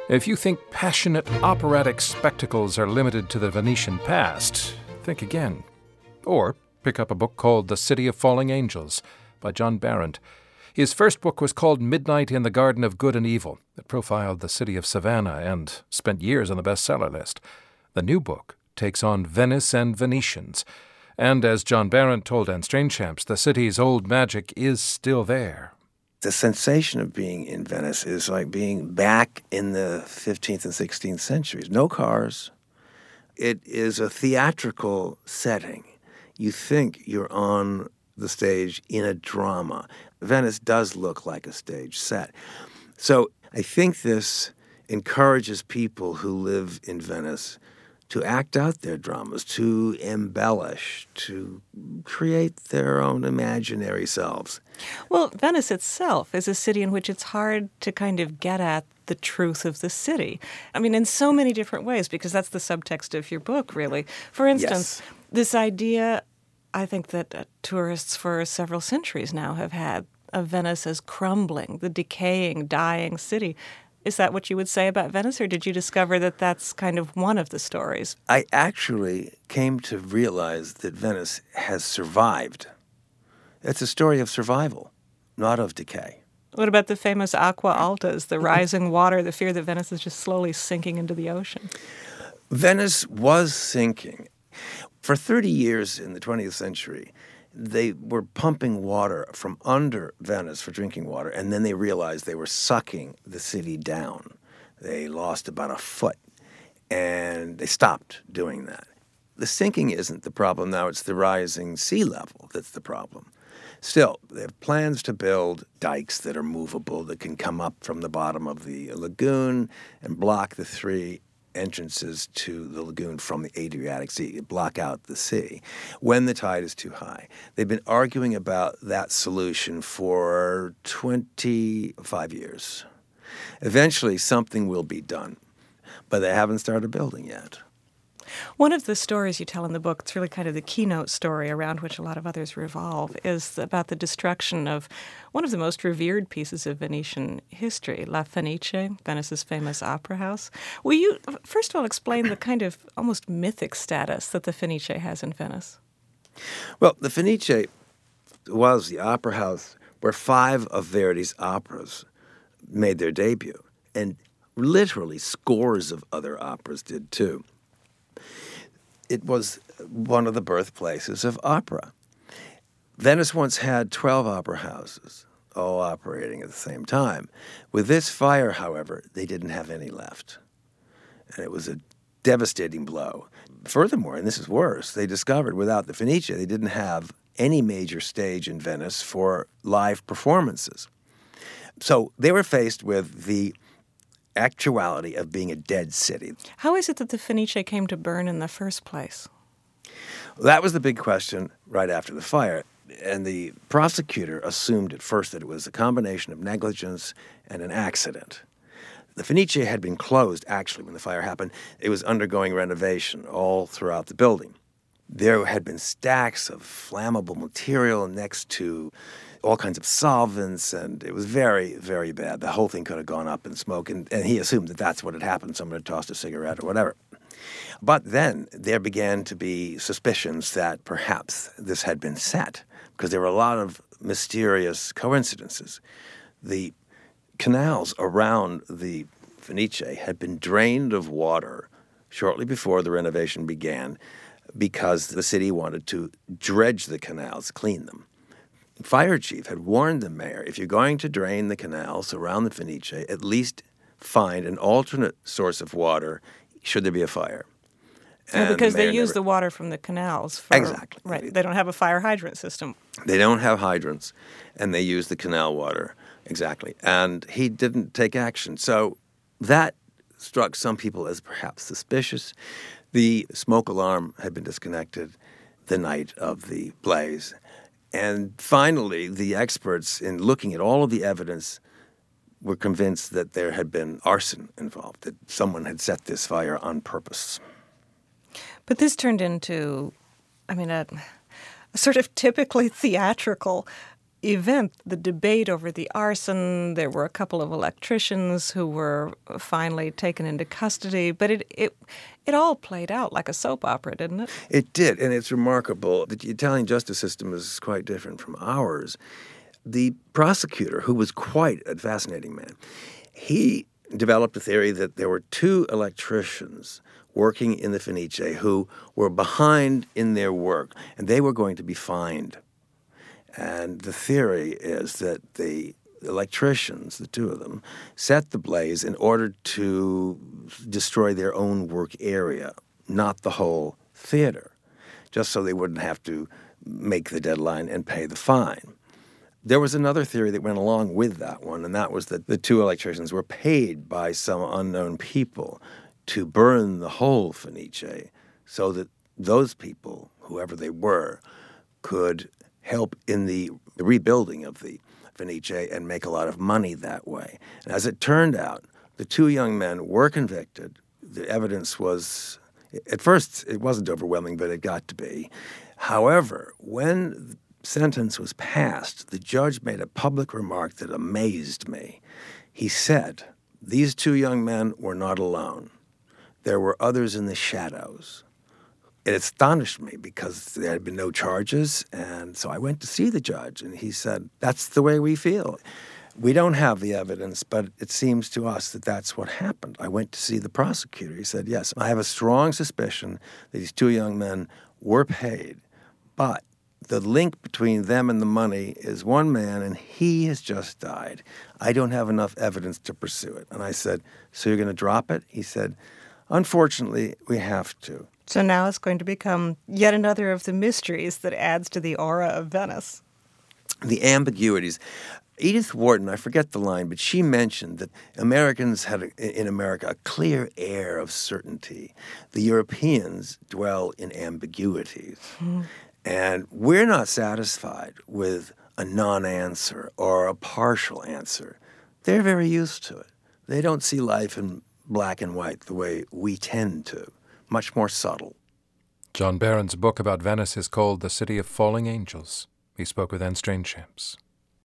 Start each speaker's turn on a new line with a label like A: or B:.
A: If you think passionate operatic spectacles are limited to the Venetian past, think again. Or pick up a book called The City of Falling Angels by John Berendt. His first book was called Midnight in the Garden of Good and Evil. It profiled the city of Savannah and spent years on the bestseller list. The new book takes on Venice and Venetians. And as John Berendt told Anne Strainchamps, the city's old magic is still there.
B: The sensation of being in Venice is like being back in the 15th and 16th centuries. No cars. It is a theatrical setting. You think you're on the stage in a drama. Venice does look like a stage set. So I think this encourages people who live in Venice to act out their dramas, to embellish, to create their own imaginary selves.
C: Well, Venice itself is a city in which it's hard to kind of get at the truth of the city. I mean, in so many different ways, because that's the subtext of your book, really. For instance, This idea, I think that tourists for several centuries now have had of Venice as crumbling, the decaying, dying city. Is that what you would say about Venice, or did you discover that that's kind of one of the stories?
B: I actually came to realize that Venice has survived. It's a story of survival, not of decay.
C: What about the famous aqua altas, the rising water, the fear that Venice is just slowly sinking into the ocean?
B: Venice was sinking. For 30 years in the 20th century, they were pumping water from under Venice for drinking water, and then they realized they were sucking the city down. They lost about a foot, and they stopped doing that. The sinking isn't the problem now, it's the rising sea level that's the problem. Still, they have plans to build dikes that are movable, that can come up from the bottom of the lagoon and block the three entrances to the lagoon from the Adriatic Sea, block out the sea when the tide is too high. They've been arguing about that solution for 25 years. Eventually, something will be done, but they haven't started building yet.
C: One of the stories you tell in the book, it's really kind of the keynote story around which a lot of others revolve, is about the destruction of one of the most revered pieces of Venetian history, La Fenice, Venice's famous opera house. Will you, first of all, explain the kind of almost mythic status that the Fenice has in Venice?
B: Well, the Fenice was the opera house where 5 of Verdi's operas made their debut, and literally scores of other operas did too. It was one of the birthplaces of opera. Venice once had 12 opera houses, all operating at the same time. With this fire, however, they didn't have any left. And it was a devastating blow. Furthermore, and this is worse, they discovered without the Fenice, they didn't have any major stage in Venice for live performances. So they were faced with the actuality of being a dead city.
C: How is it that the Fenice came to burn in the first place?
B: That was the big question right after the fire. And the prosecutor assumed at first that it was a combination of negligence and an accident. The Fenice had been closed, actually, when the fire happened. It was undergoing renovation all throughout the building. There had been stacks of flammable material next to all kinds of solvents, and it was very, very bad. The whole thing could have gone up in smoke, and he assumed that that's what had happened. Someone had tossed a cigarette or whatever. But then there began to be suspicions that perhaps this had been set, because there were a lot of mysterious coincidences. The canals around the Fenice had been drained of water shortly before the renovation began because the city wanted to dredge the canals, clean them. The fire chief had warned the mayor, if you're going to drain the canals around the Fenice, at least find an alternate source of water should there be a fire.
C: Because they use the water from the canals.
B: Exactly.
C: Right. They don't have a fire hydrant system.
B: They don't have hydrants, and they use the canal water. Exactly. And he didn't take action. So that struck some people as perhaps suspicious. The smoke alarm had been disconnected the night of the blaze. And finally, the experts, in looking at all of the evidence, were convinced that there had been arson involved, that someone had set this fire on purpose.
C: But this turned into, a sort of typically theatrical event, the debate over the arson. There were a couple of electricians who were finally taken into custody, but it all played out like a soap opera, didn't it?
B: It did, and it's remarkable. The Italian justice system is quite different from ours. The prosecutor, who was quite a fascinating man, he developed a theory that there were two electricians working in the Fenice who were behind in their work, and they were going to be fined. And the theory is that the electricians, the two of them, set the blaze in order to destroy their own work area, not the whole theater, just so they wouldn't have to make the deadline and pay the fine. There was another theory that went along with that one, and that was that the two electricians were paid by some unknown people to burn the whole Fenice so that those people, whoever they were, could help in the rebuilding of the Fenice and make a lot of money that way. And as it turned out, the two young men were convicted. The evidence was, at first, it wasn't overwhelming, but it got to be. However, when the sentence was passed, the judge made a public remark that amazed me. He said, these two young men were not alone. There were others in the shadows. It astonished me because there had been no charges, and so I went to see the judge, and he said, that's the way we feel. We don't have the evidence, but it seems to us that that's what happened. I went to see the prosecutor. He said, yes, I have a strong suspicion that these two young men were paid, but the link between them and the money is one man, and he has just died. I don't have enough evidence to pursue it. And I said, so you're going to drop it? He said, unfortunately, we have to.
C: So now it's going to become yet another of the mysteries that adds to the aura of Venice.
B: The ambiguities. Edith Wharton, I forget the line, but she mentioned that Americans had, in America, a clear air of certainty. The Europeans dwell in ambiguities. And we're not satisfied with a non-answer or a partial answer. They're very used to it. They don't see life in black and white the way we tend to. Much more subtle.
A: John Barron's book about Venice is called The City of Falling Angels. He spoke with Anne Strainchamps.